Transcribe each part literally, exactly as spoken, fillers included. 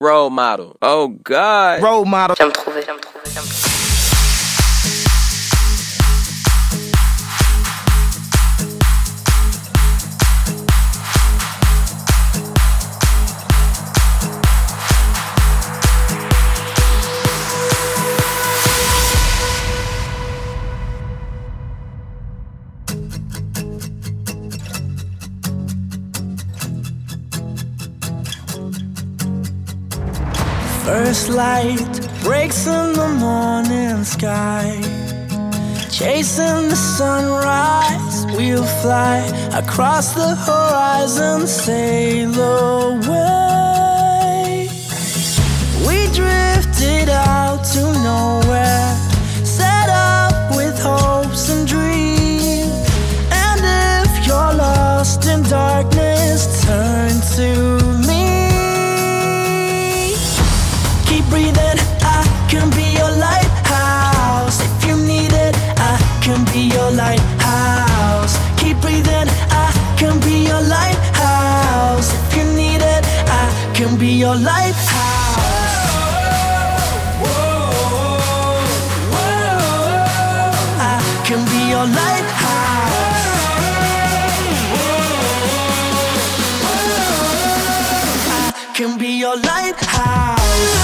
Role model. Oh God. Role model. J'aime trouver, j'aime trouver, j'aime trouver. First light breaks in the morning sky. Chasing the sunrise, we'll fly across the horizon, sail away. We drifted out to nowhere, set up with hopes and dreams. And if you're lost in darkness, turn to me. Keep breathing, I can be your lighthouse. If you need it, I can be your lighthouse. Keep breathing, I can be your lighthouse. If you need it, I can be your lighthouse. I can be your lighthouse. I can be your lighthouse.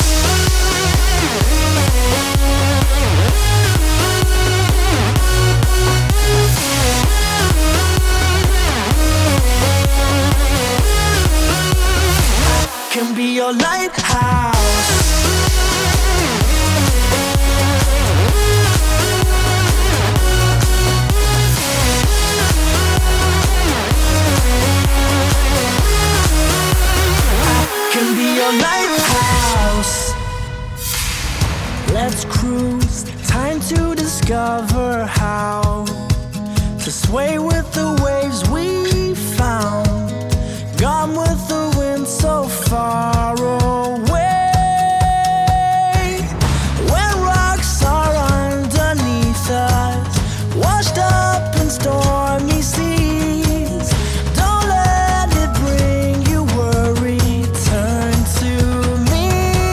Can be your lighthouse. Can be your lighthouse. Let's cruise, time to discover how to sway with the waves we found. Gone with the wind so far away. When rocks are underneath us, washed up in stormy seas, don't let it bring you worry, turn to me.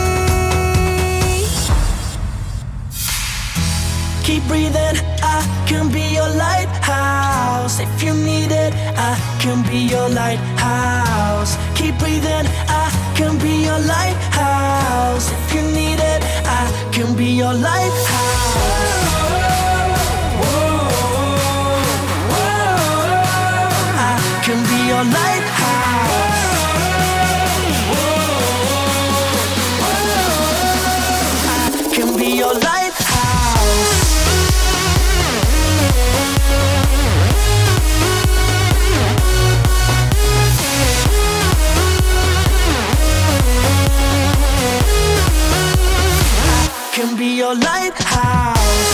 Keep breathing, I can be your lighthouse. If you need it, I can be your lighthouse. Keep breathing, I can be your lighthouse. If you need it, I can be your lighthouse. I can be your lighthouse. I can be your lighthouse. Can be your lighthouse.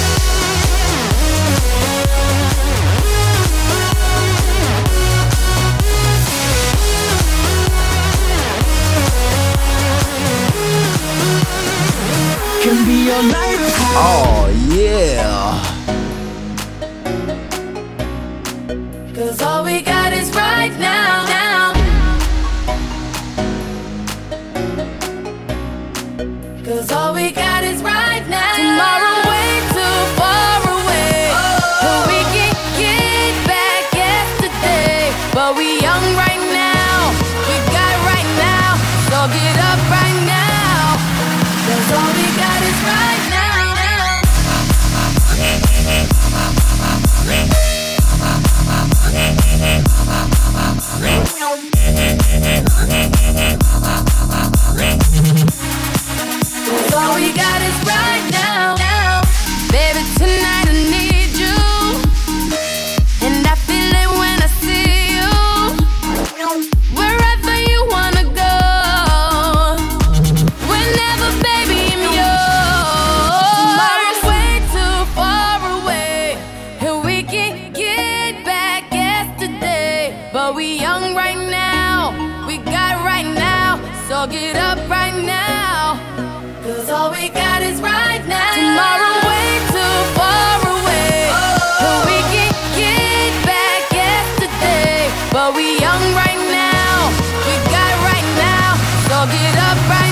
Can be your lighthouse. Oh yeah. Cause all we got is right now, now. Cause all we got is right now. Tomorrow way too far away. But we can get back yesterday. But we young right now. We got right now. So get up right now. Cause all we got is right now. Cause all we got is right now, now. Baby, tonight I need you. And I feel it when I see you. Wherever you wanna go. Whenever, baby, I'm yours. Tomorrow's way too far away. And we can get back yesterday. But we young right now. We got right now. So get up right now. Cause all we got is right now. Tomorrow way too far away. But we can get back yesterday. But we young right now. We got right now. So get up right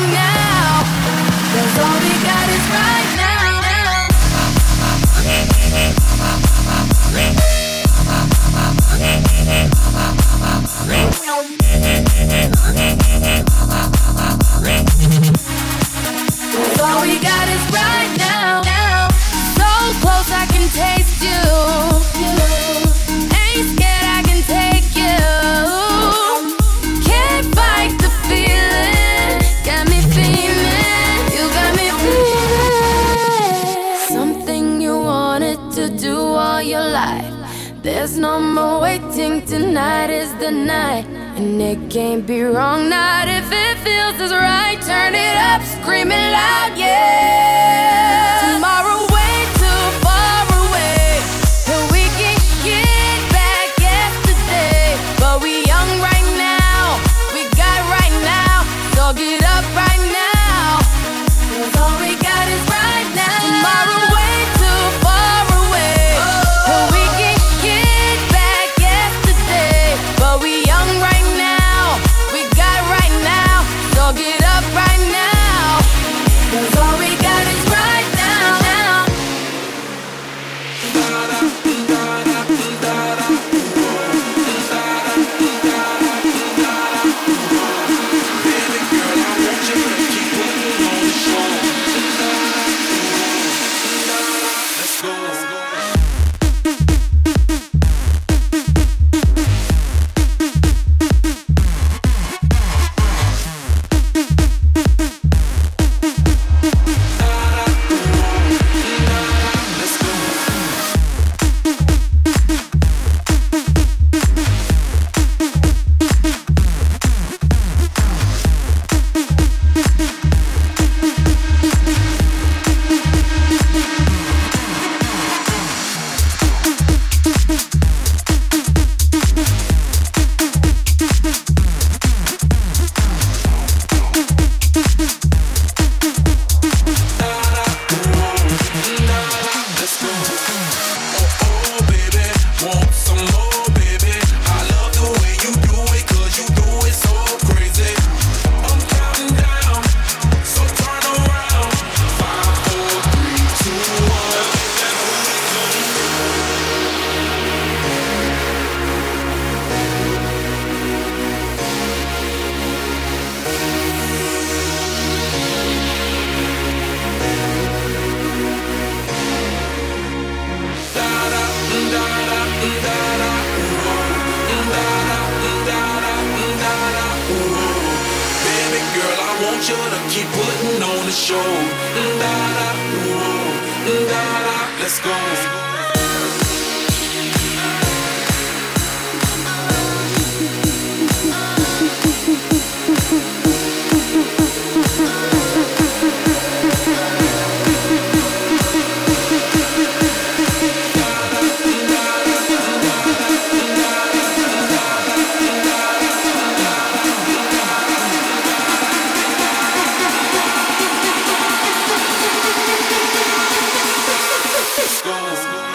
There's no more waiting, tonight is the night. And it can't be wrong, not if it feels as right. Turn it up, scream it loud, yeah. Tomorrow way too far away, and we can get back yesterday. But we young right now, we got right now. So get up right now, 'cause all we got is right now. Tomorrow way too far away, and we can get back yesterday. But we young right now, we got right now. So get up right now, 'cause all we got is right now. Let's go.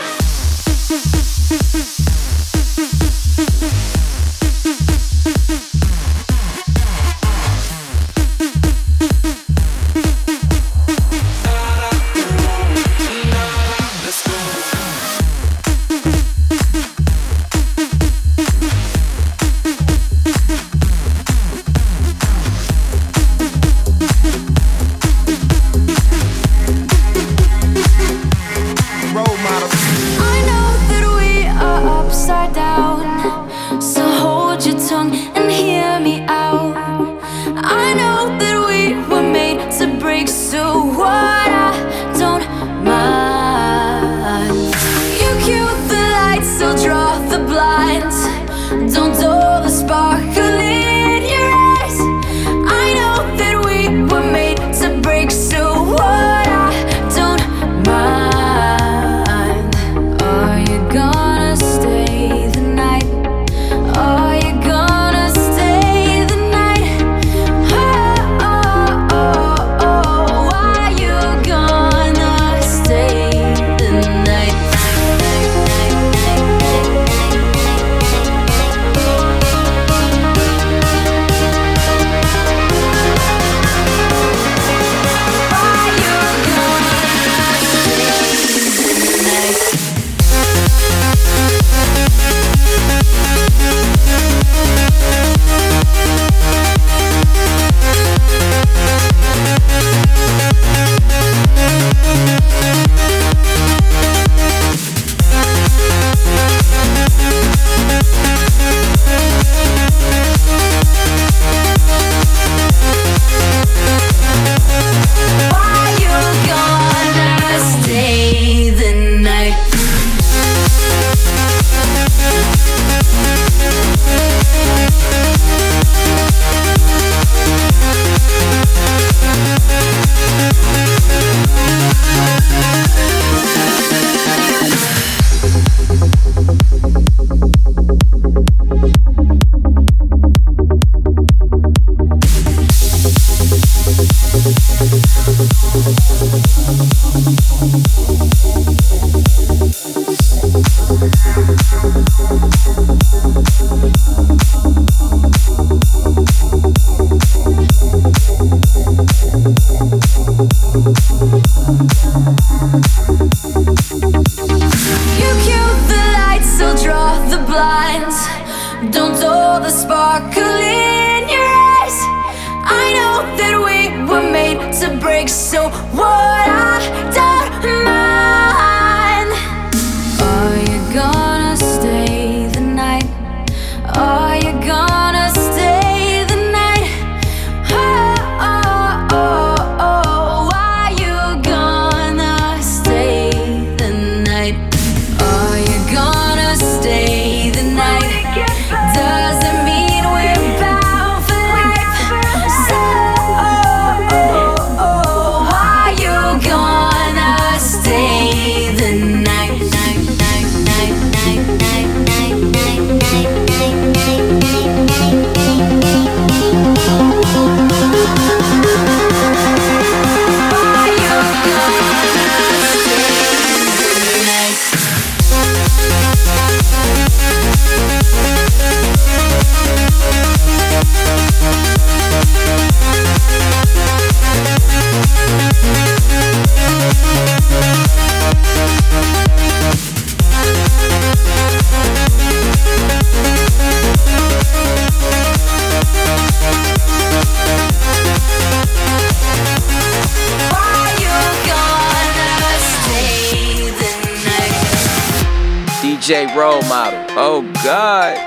D J role model. Oh God.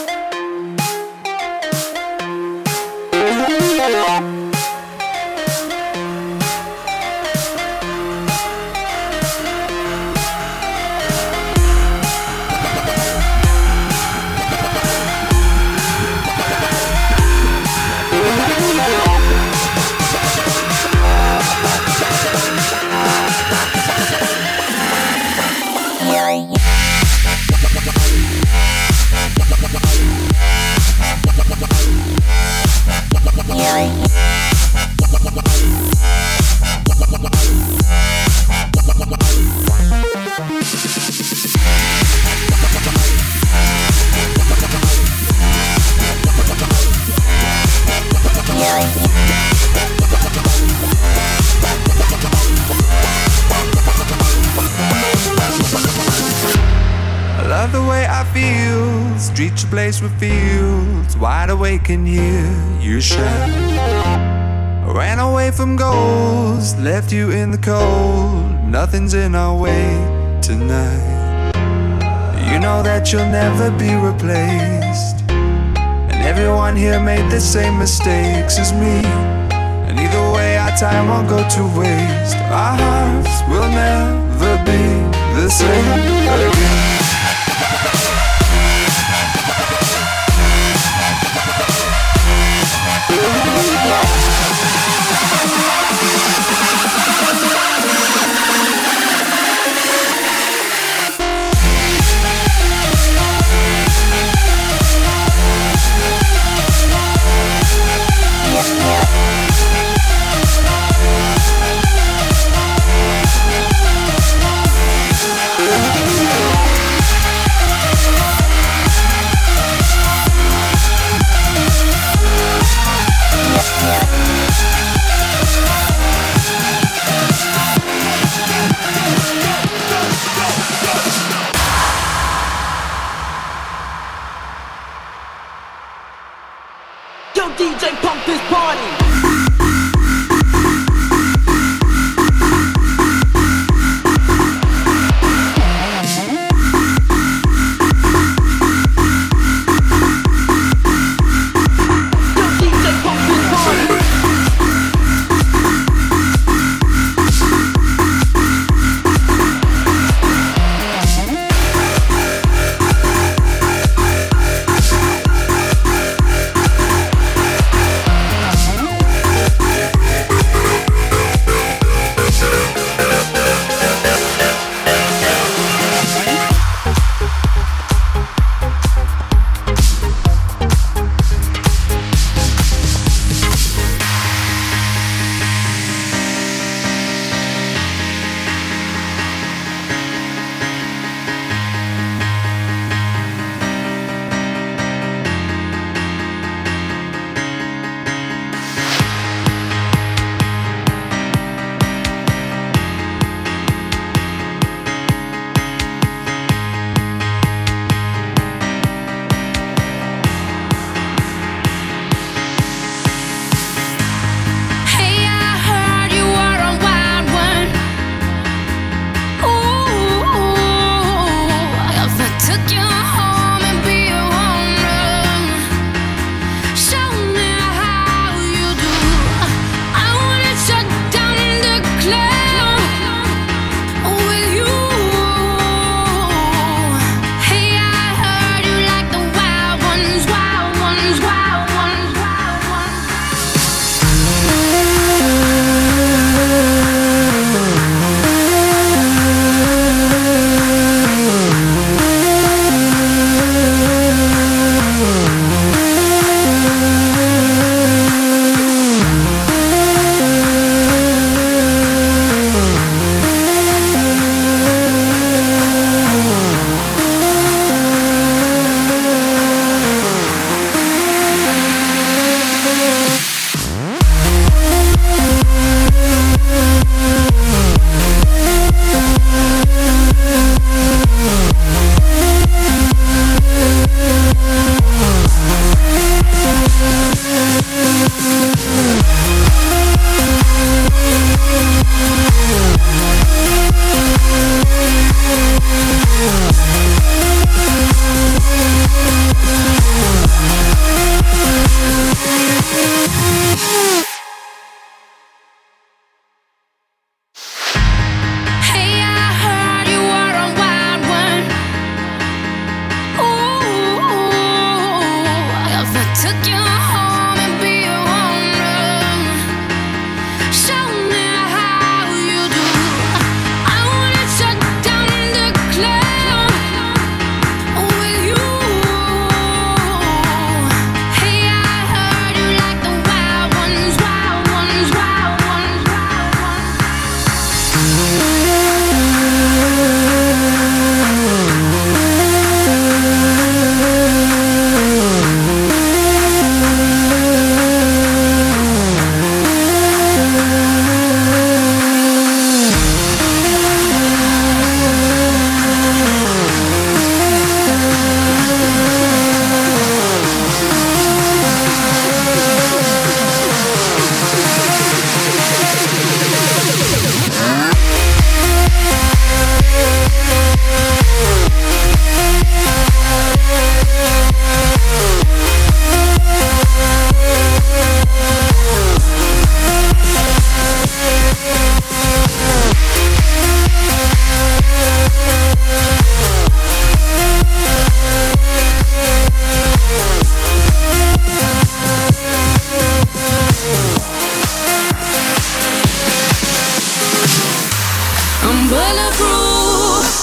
Love the way I feel. Streets a place with fields, wide awake and hear you shout. Ran away from goals, left you in the cold. Nothing's in our way tonight. You know that you'll never be replaced, and everyone here made the same mistakes as me. And either way our time won't go to waste. Our hearts will never be the same again.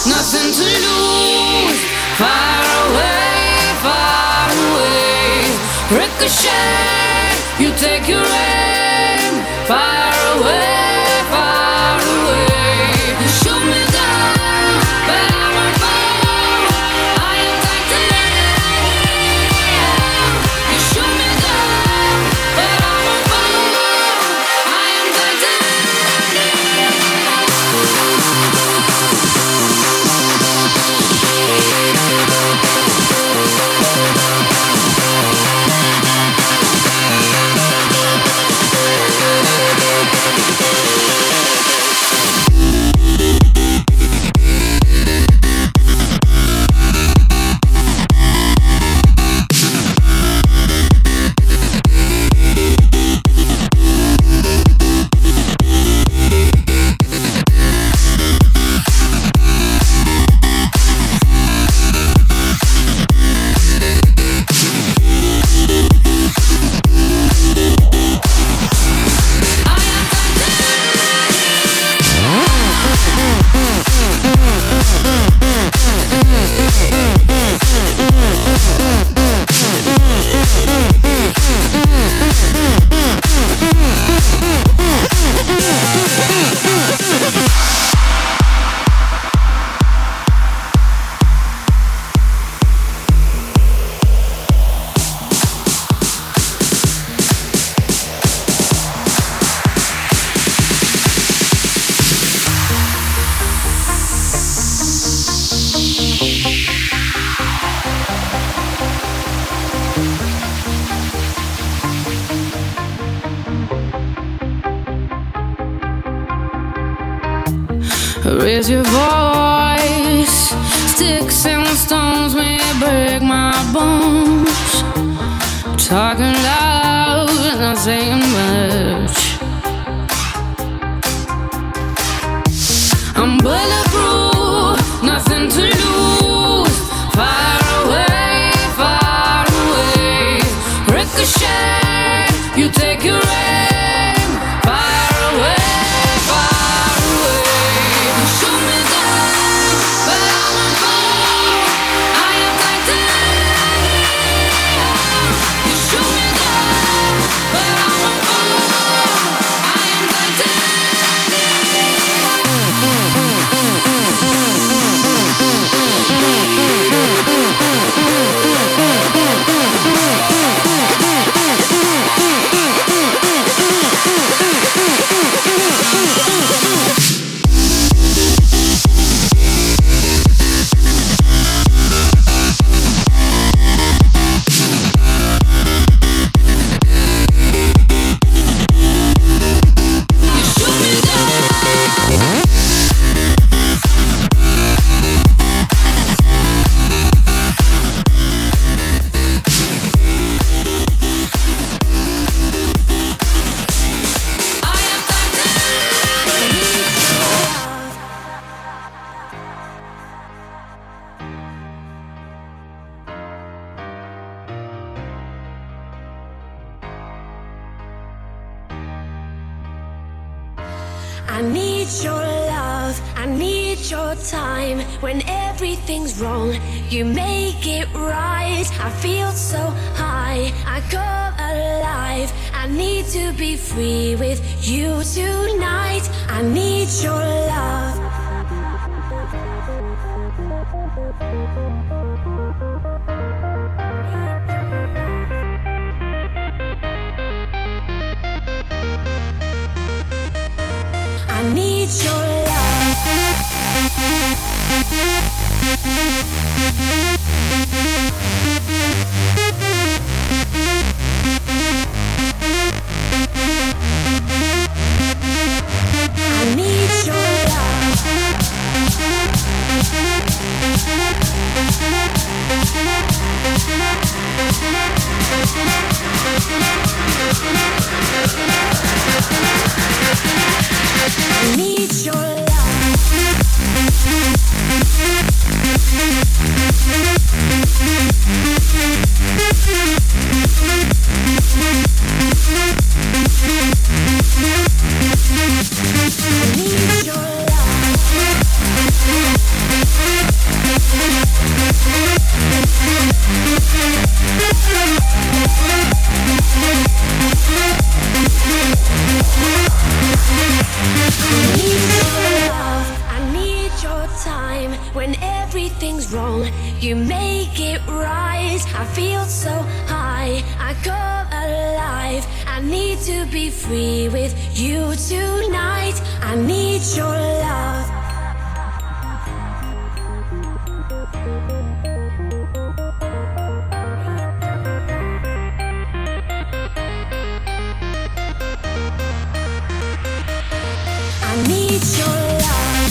nothing to lose. Far away, far away. Ricochet, you take your aim. Far away, far away. You shoot me down, but I won't fall. I am titanium. You shoot me down, but I won't fall. I am titanium. Raise your voice. Sticks and stones may break my bones. Talking loud, not saying much. I'm bulletproof, nothing to lose. Far away, far away. Ricochet, you take your aim. Far away. I need your love, I need your time. When everything's wrong, you make it right. I feel so high, I come alive. I need to be free with you tonight. I need your love. I need your love. I need your love. I need your you make it right. I feel so high, I come alive. I need to be free with you tonight. I need your love. I need your love.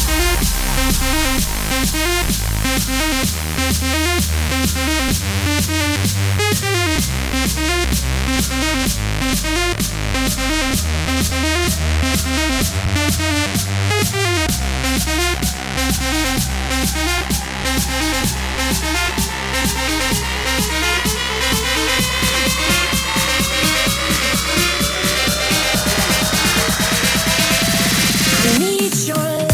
I need your love.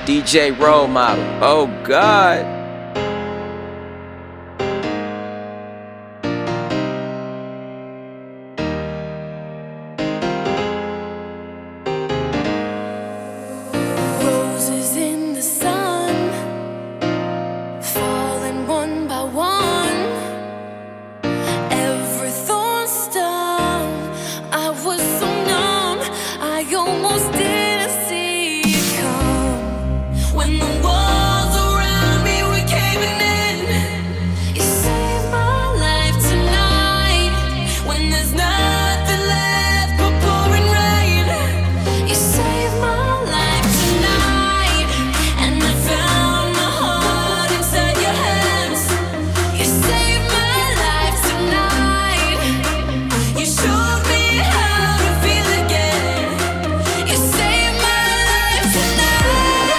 D J role model. Oh God. Roses in the sun, falling one by one. Every thorn stung. I was so numb, I almost didn't see it come. When the walls around me were caving in, you saved my life tonight. When there's nothing left but pouring rain, you saved my life tonight. And I found my heart inside your hands. You saved my life tonight. You showed me how to feel again. You saved my life tonight.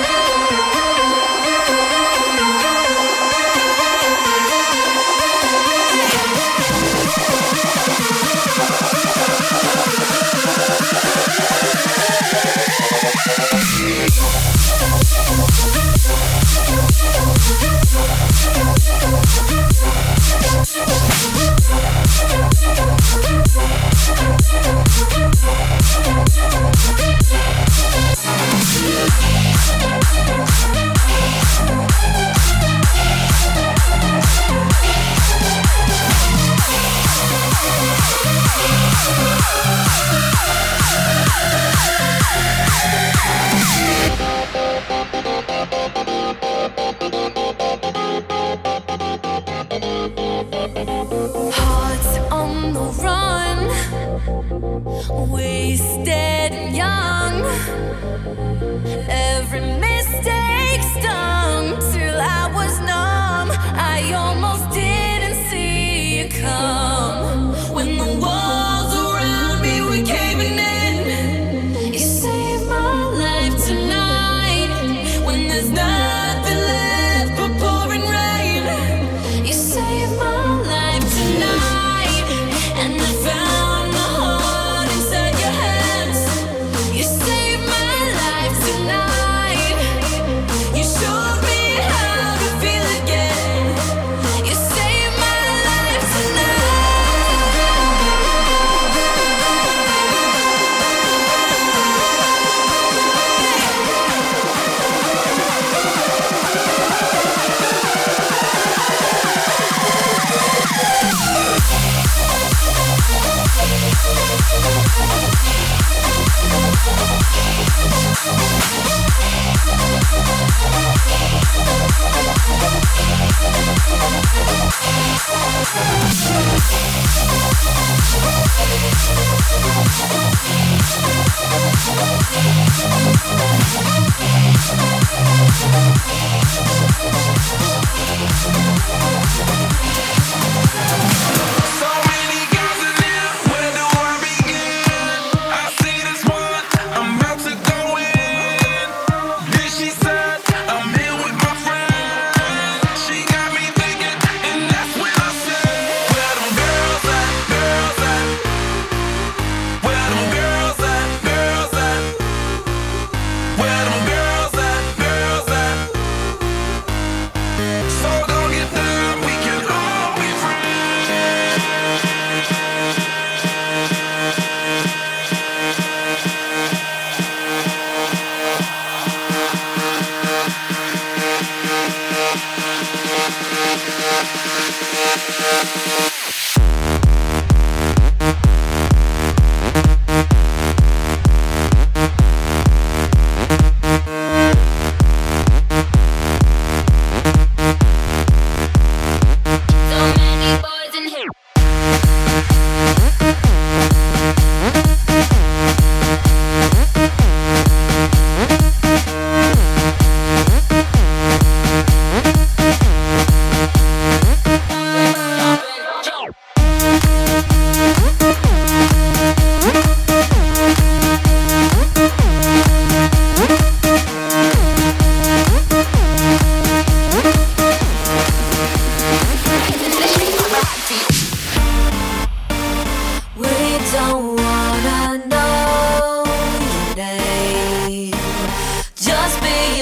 Hearts on the run, wasted and young. Every mistake stung till I was numb. I almost didn't see it come. When the walls around me were caving in, you saved my life tonight. When there's nothing left but pouring rain, you saved my life tonight. And I found my heart inside your hands. You saved my life tonight. You showed me how to feel again. You saved my life tonight. So many girls in there, where do I begin? I see this one, I'm about to go in. Then she said, I'm here with my friend. She got me thinking, and that's when I said, where them girls at, girls at? Where them girls at, girls at? Where them girls at, girls at? So don't get down, we can all be friends.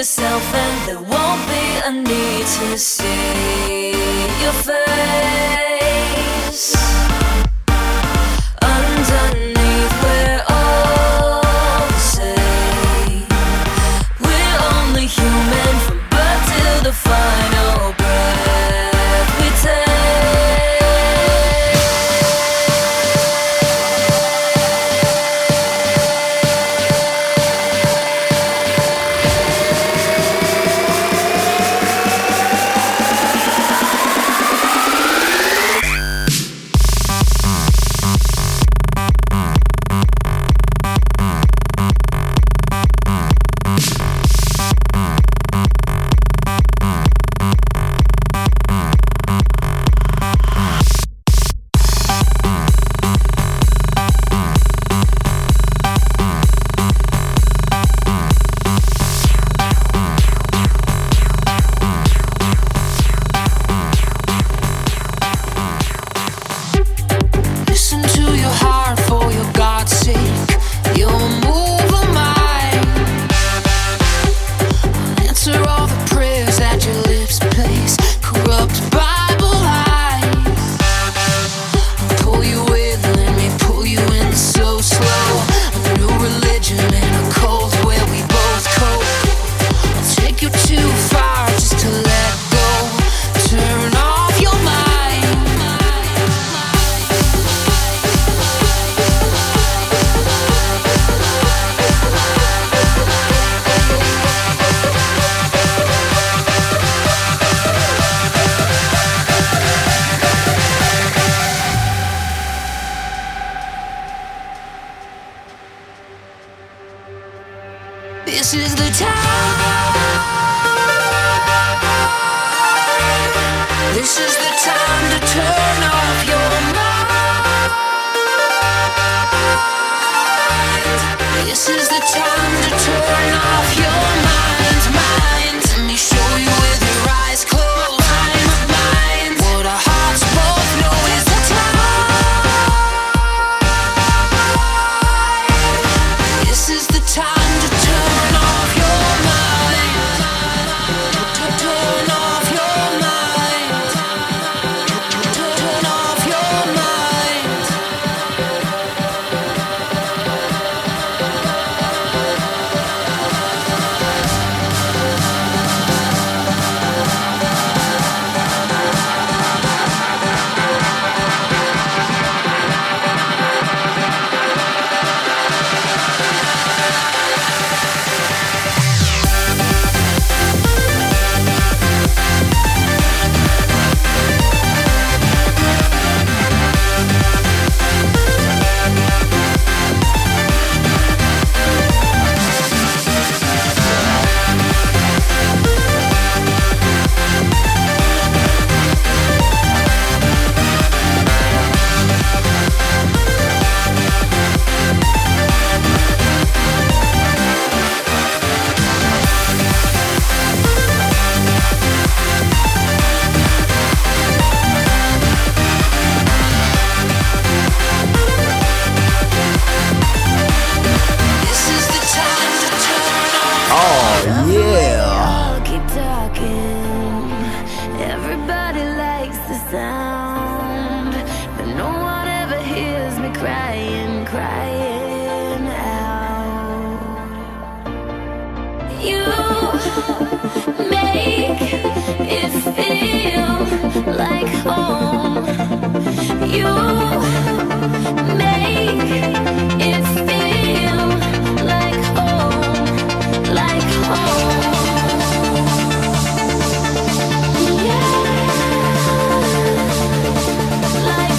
yourself and there won't be a need to see your face. Underneath we're all the same. We're only human from birth till the final breath we take. This is the time. This is the time to turn off your mind. This is the time to turn off your mind, mind. Let me show you with your eyes closed. Mind, mind. What our hearts both know is the time. This is the time to turn off your mind. Turn off your mind. Turn off your mind. This is the time to turn off. Oh, yeah. I'll keep talking. Everybody likes the sound, but no one ever hears me crying, crying out. You make it feel like home. You make it feel like home, like home. Yeah, like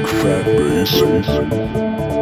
Fat bass.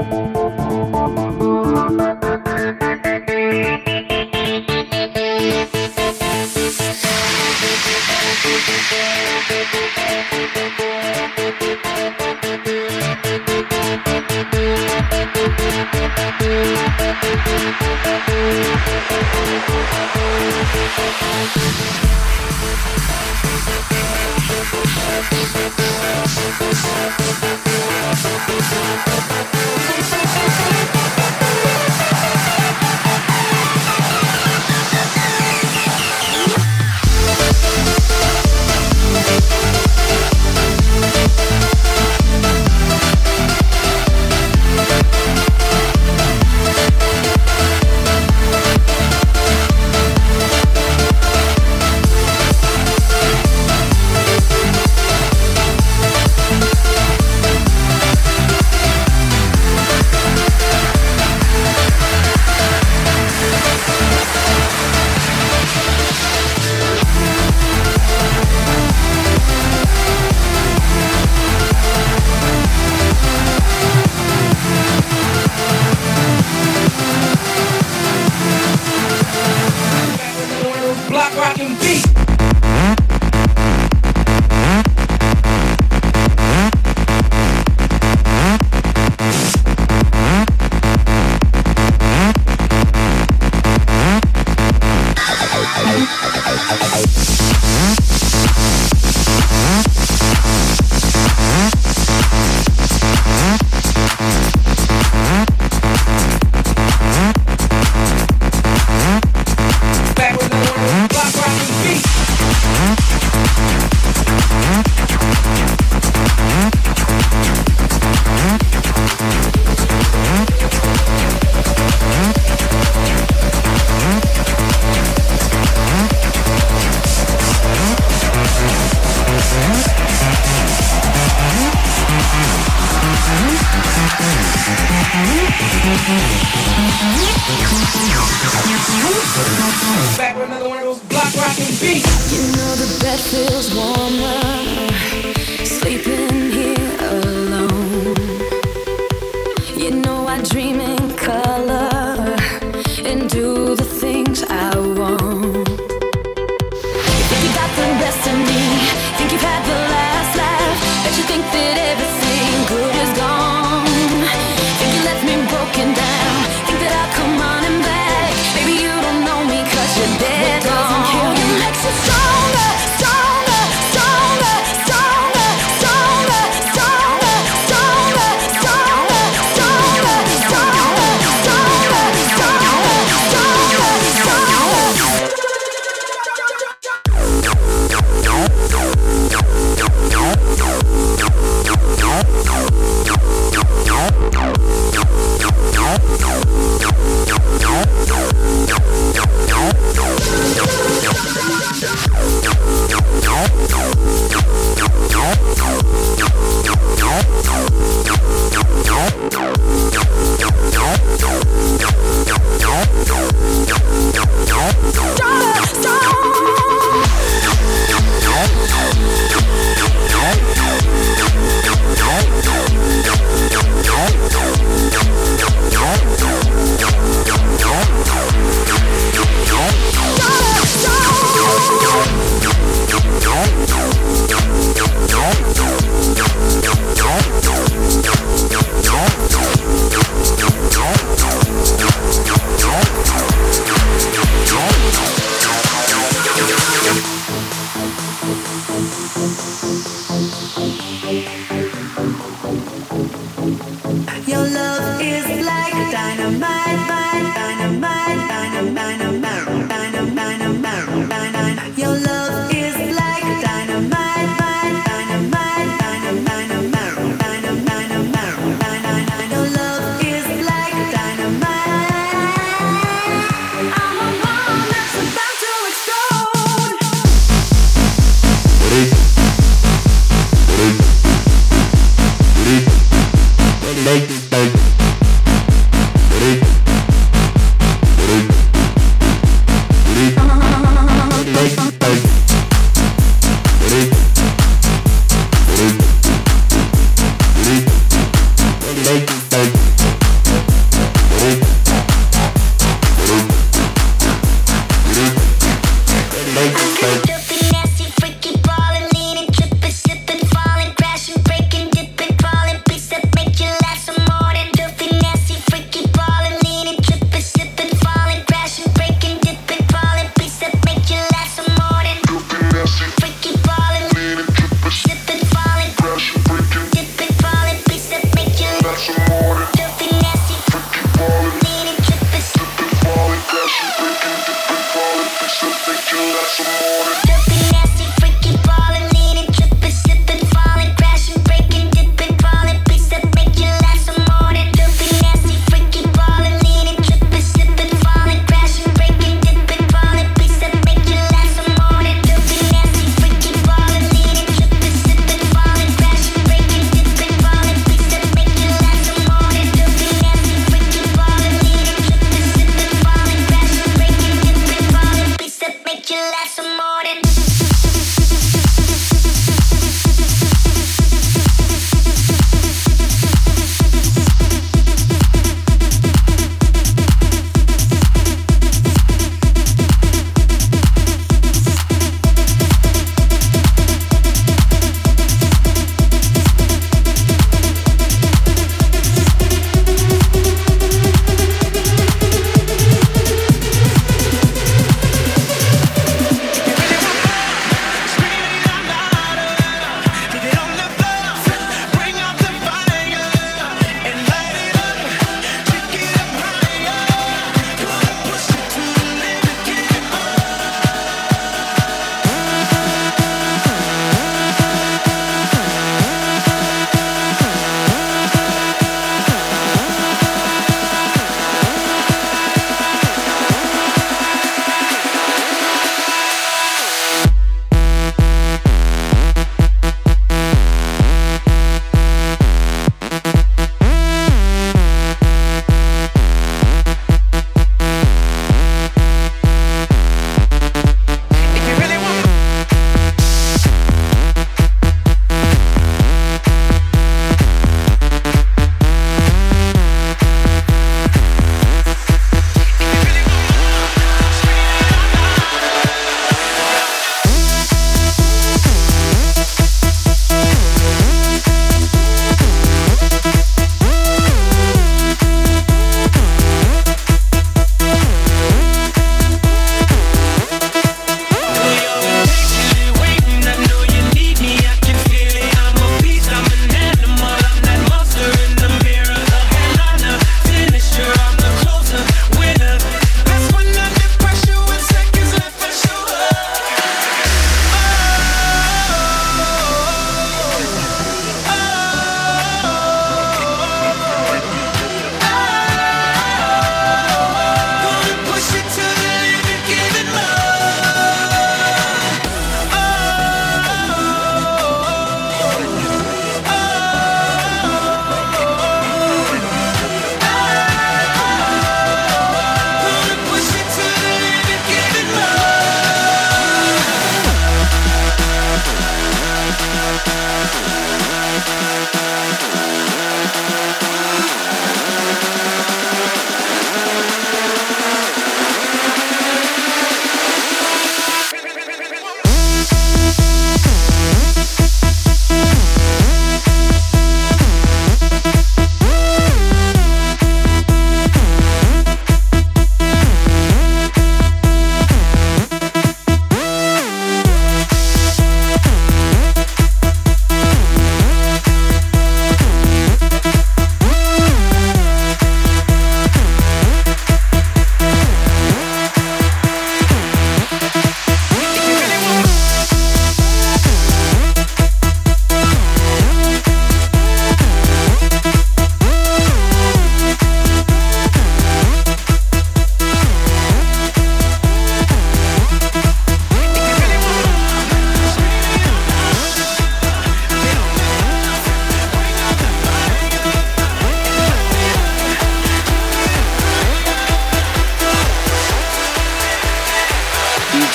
Back with another one of those block rocking beats. You know the bed feels warmer, sleeping here alone. You know I dream in color and do the things I want. You think you got the best of me, think you've had the last laugh, bet you think that everything good is gone. Think you left me broken down, think that I'll come running back. Baby, you don't know me 'cause you're dead wrong. It makes you stronger, stronger, stronger, stronger.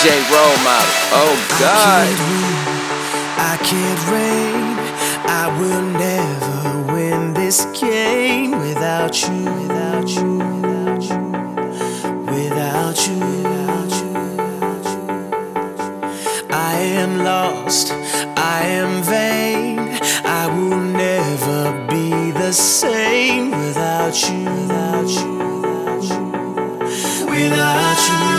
J role model. Oh God. I can't reign. I will never win this game without you, without you, without you, without you, without you. I am lost, I am vain. I will never be the same without you, without you, without you, without you.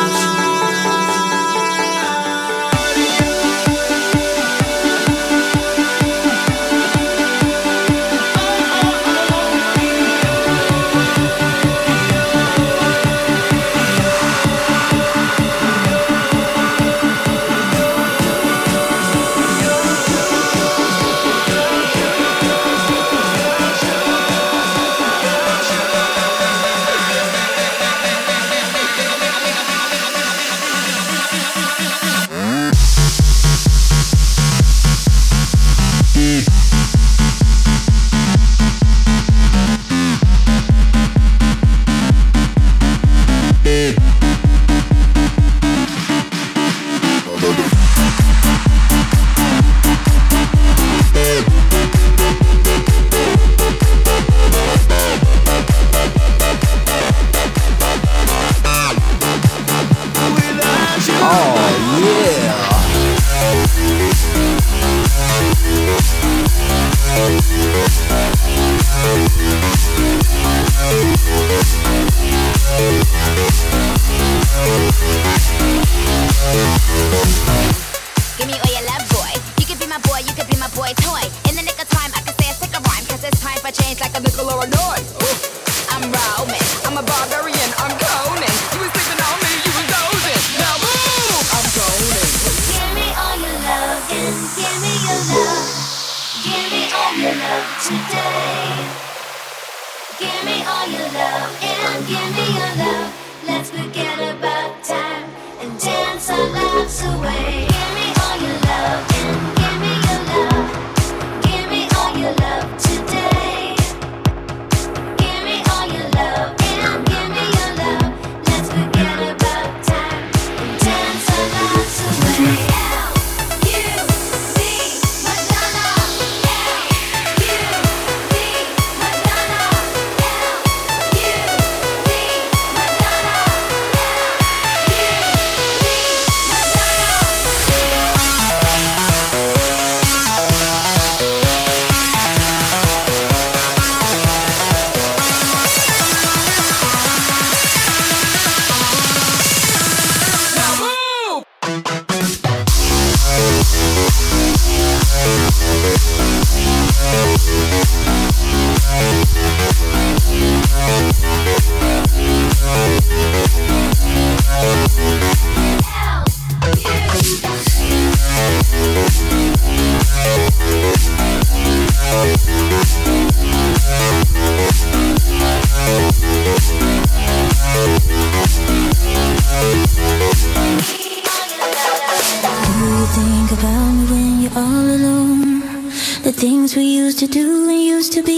To do and used to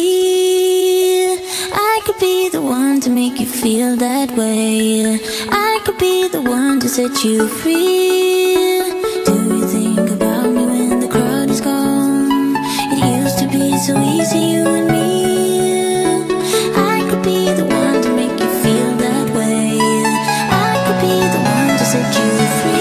be, I could be the one to make you feel that way. I could be the one to set you free. Do you think about me when the crowd is gone? It used to be so easy, you and me. I could be the one to make you feel that way. I could be the one to set you free.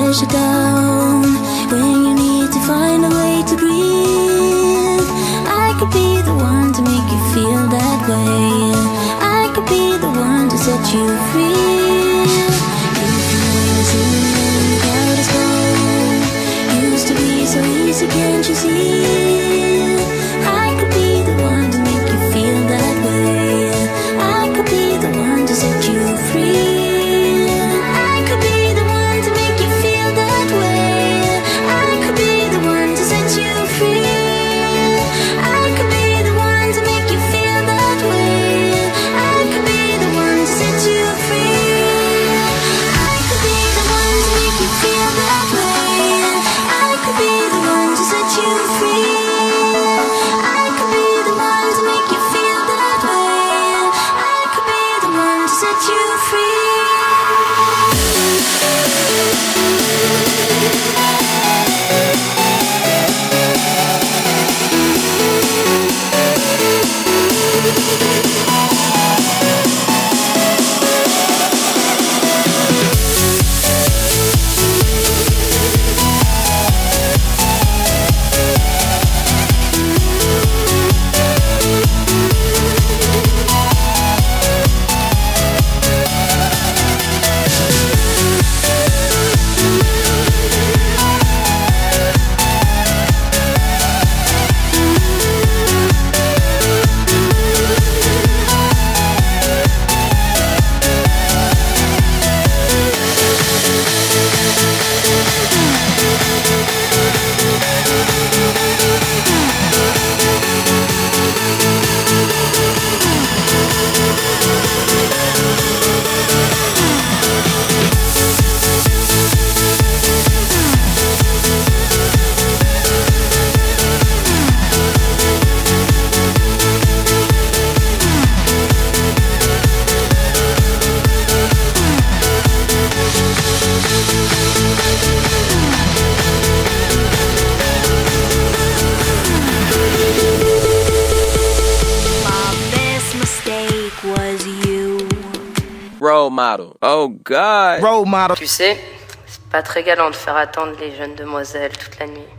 pressure down when you need to find a way to breathe. I could be the one to make you feel that way. I could be the one to set you free. You can always see when the cloud is gone. Used to be so easy, can't you see? I could be the one to make you feel that way. I could be the one to set you free. Role model. Oh God. Role model. Tu sais, c'est pas très galant de faire attendre les jeunes demoiselles toute la nuit.